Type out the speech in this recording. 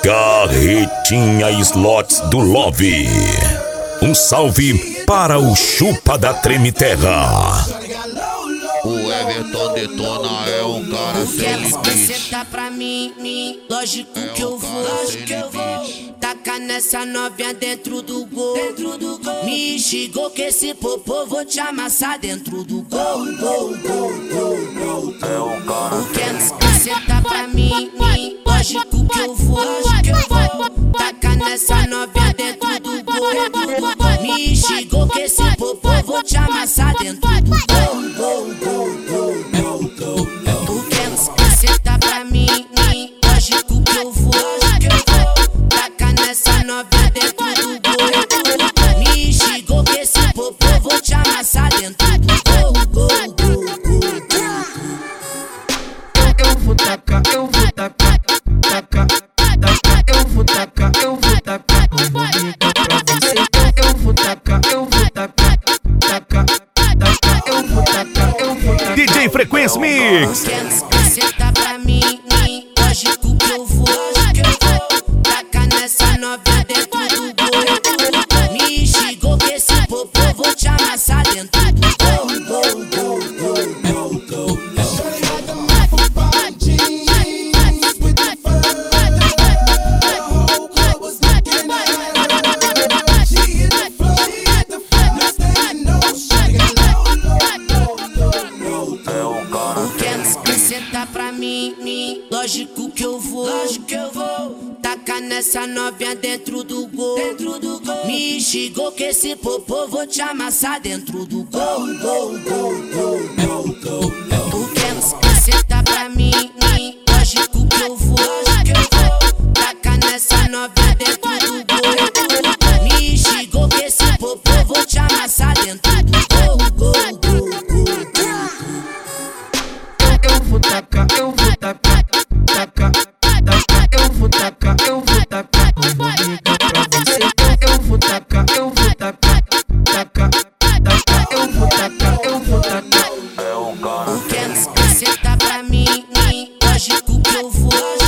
Carretinha Slots do Love. Um salve para o Chupa da Treme Terra. O Everton Detona é um cara sem limite. Você tá pra mim, lógico que eu vou. Taca nessa novinha dentro do gol. Me xingou que esse popô vou te amassar dentro do gol. É um cara Você tá pra mim, lógico que eu vou. Taca nessa novinha dentro do gol. Me xingou que esse popô vou te amassar dentro do gol. Você tá pra mim, lógico que eu vou. Taca nessa novinha dentro do gol. Me xingou que esse popô vou te amassar dentro do gol. Eu vou tacar, eu vou tacar, eu vou tacar, eu vou tacar, eu vou ligar pra você. Eu vou tacar, eu vou tacar, eu vou tacar, eu vou tacar. DJ Frequência Mix. Você tá pra mim, lógico que eu vou. Taca nessa novinha dentro do gol. Me xingou que esse popô vou te amassar dentro do gol. Você tá pra mim, lógico que eu vou. Taca nessa novinha dentro do gol. Me xingou que esse popô vou te amassar dentro do gol. Você tá pra mim, lógico que eu vou. Taca nessa novinha dentro do gol. Me xingou que esse popô vou te amassar dentro do gol. Eu vou tacar, eu vou tacar, eu vou tacar, eu vou tacar, eu vou ligar pra você. Eu vou tacar, eu vou tacar, eu vou tacar, eu vou tacar. é um cara Você tá pra mim, lógico que eu vou.